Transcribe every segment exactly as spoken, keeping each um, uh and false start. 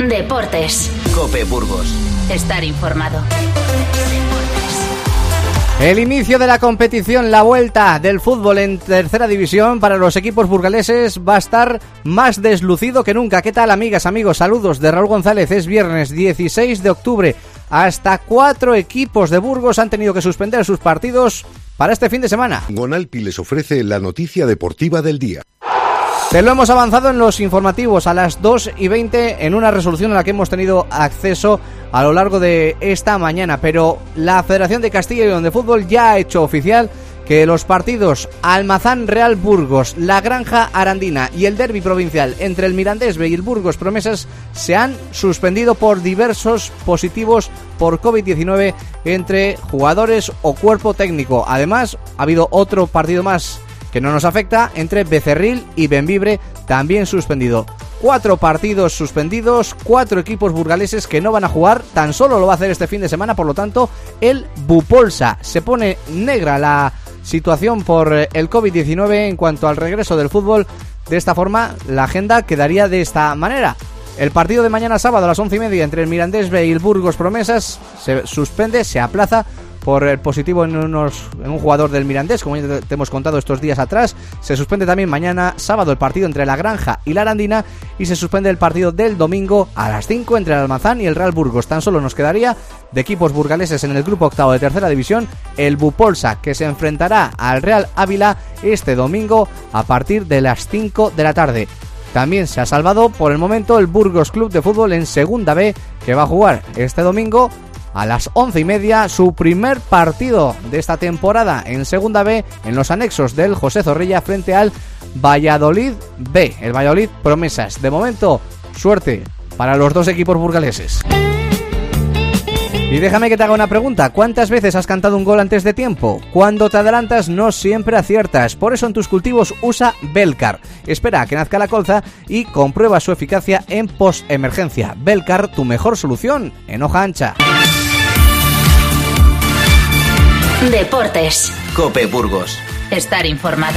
Deportes. COPE Burgos. Estar informado. El inicio de la competición, la vuelta del fútbol en tercera división para los equipos burgaleses va a estar más deslucido que nunca. ¿Qué tal, amigas, amigos? Saludos de Raúl González. Es viernes dieciséis de octubre. Hasta cuatro equipos de Burgos han tenido que suspender sus partidos para este fin de semana. Gonalpi les ofrece la noticia deportiva del día. Te lo hemos avanzado en los informativos a las dos y veinte en una resolución a la que hemos tenido acceso a lo largo de esta mañana, pero la Federación de Castilla y León de Fútbol ya ha hecho oficial que los partidos Almazán Real Burgos, La Granja Arandina y el derbi provincial entre el Mirandés B y el Burgos Promesas se han suspendido por diversos positivos por covid diecinueve entre jugadores o cuerpo técnico. Además, ha habido otro partido más que no nos afecta, entre Becerril y Bembibre, también suspendido. Cuatro partidos suspendidos, cuatro equipos burgaleses que no van a jugar, tan solo lo va a hacer este fin de semana, por lo tanto, el Bupolsa. Se pone negra la situación por el covid diecinueve en cuanto al regreso del fútbol. De esta forma, la agenda quedaría de esta manera. El partido de mañana sábado a las once y media entre el Mirandés B y el Burgos Promesas se suspende, se aplaza por el positivo en, unos, en un jugador del Mirandés, como ya te hemos contado estos días atrás. Se suspende también mañana sábado el partido entre la Granja y la Arandina y se suspende el partido del domingo a las cinco entre el Almazán y el Real Burgos. Tan solo nos quedaría de equipos burgaleses en el grupo octavo de tercera división el Bupolsa, que se enfrentará al Real Ávila este domingo a partir de las cinco de la tarde. También se ha salvado por el momento el Burgos Club de Fútbol en Segunda B, que va a jugar este domingo a las once y media su primer partido de esta temporada en Segunda B en los anexos del José Zorrilla frente al Valladolid B, el Valladolid Promesas. De momento, suerte para los dos equipos burgaleses. Y déjame que te haga una pregunta. ¿Cuántas veces has cantado un gol antes de tiempo? Cuando te adelantas no siempre aciertas. Por eso en tus cultivos usa Belcar. Espera a que nazca la colza y comprueba su eficacia en post-emergencia. Belcar, tu mejor solución en hoja ancha. Deportes. COPE Burgos. Estar informado.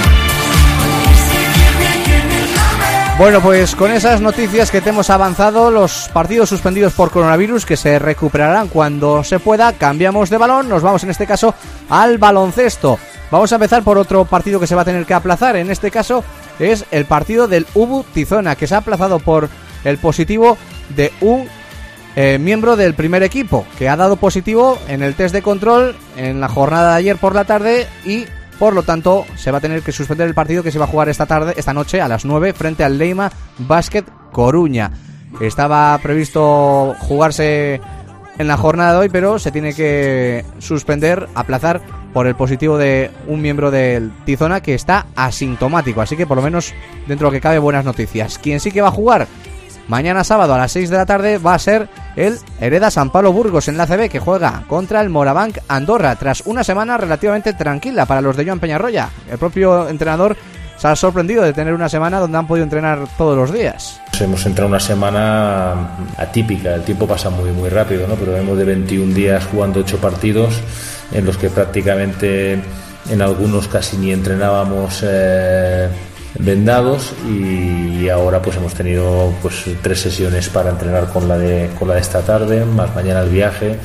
Bueno, pues con esas noticias que te hemos avanzado, los partidos suspendidos por coronavirus que se recuperarán cuando se pueda, cambiamos de balón, nos vamos en este caso al baloncesto. Vamos a empezar por otro partido que se va a tener que aplazar, en este caso es el partido del U B U Tizona, que se ha aplazado por el positivo de un eh, miembro del primer equipo, que ha dado positivo en el test de control en la jornada de ayer por la tarde y por lo tanto se va a tener que suspender el partido que se va a jugar esta tarde, esta noche a las nueve frente al Leima Basket Coruña. Estaba previsto jugarse en la jornada de hoy, pero se tiene que suspender, aplazar por el positivo de un miembro del Tizona que está asintomático, así que por lo menos dentro de lo que cabe buenas noticias. Quien sí que va a jugar mañana sábado a las seis de la tarde va a ser el Hereda San Pablo Burgos en la A C B, que juega contra el Morabanc Andorra tras una semana relativamente tranquila para los de Joan Peñarroya. El propio entrenador se ha sorprendido de tener una semana donde han podido entrenar todos los días. Hemos entrado una semana atípica, el tiempo pasa muy muy rápido, ¿no? Pero venimos de veintiún días jugando ocho partidos en los que prácticamente en algunos casi ni entrenábamos eh, vendados y ahora pues hemos tenido pues tres sesiones para entrenar con la de con la de esta tarde, más mañana el viaje.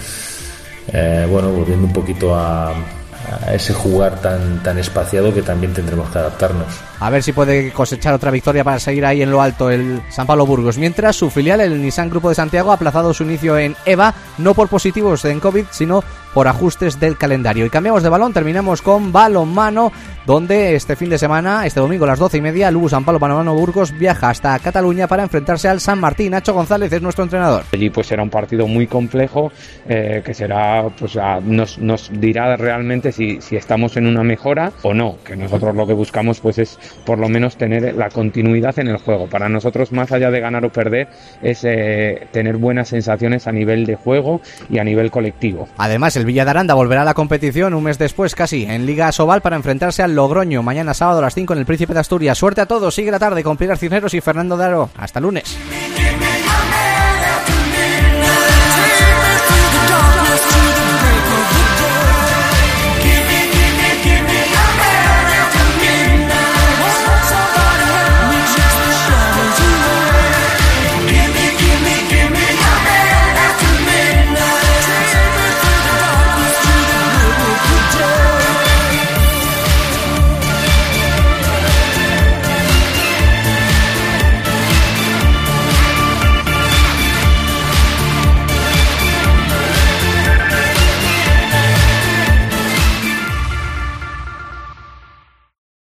Eh, bueno, volviendo un poquito a, a ese jugar tan tan espaciado que también tendremos que adaptarnos. A ver si puede cosechar otra victoria para seguir ahí en lo alto el San Pablo Burgos. Mientras su filial, el Nissan Grupo de Santiago, ha aplazado su inicio en EVA, no por positivos en COVID, sino por ajustes del calendario. Y cambiamos de balón, terminamos con balonmano, donde este fin de semana, este domingo a las doce y media, el U B U San Pablo Balonmano Burgos viaja hasta Cataluña para enfrentarse al San Martín. Nacho González es nuestro entrenador. Allí pues será un partido muy complejo, eh, que será pues a, nos, nos dirá realmente si, si estamos en una mejora o no, que nosotros lo que buscamos pues es por lo menos tener la continuidad en el juego. Para nosotros, más allá de ganar o perder, es eh, tener buenas sensaciones a nivel de juego y a nivel colectivo. Además, el Villa de Aranda volverá a la competición un mes después casi en Liga Asobal para enfrentarse al Logroño mañana sábado a las cinco en el Príncipe de Asturias. Suerte a todos, sigue la tarde con Pilar Cisneros y Fernando Daro. Hasta lunes.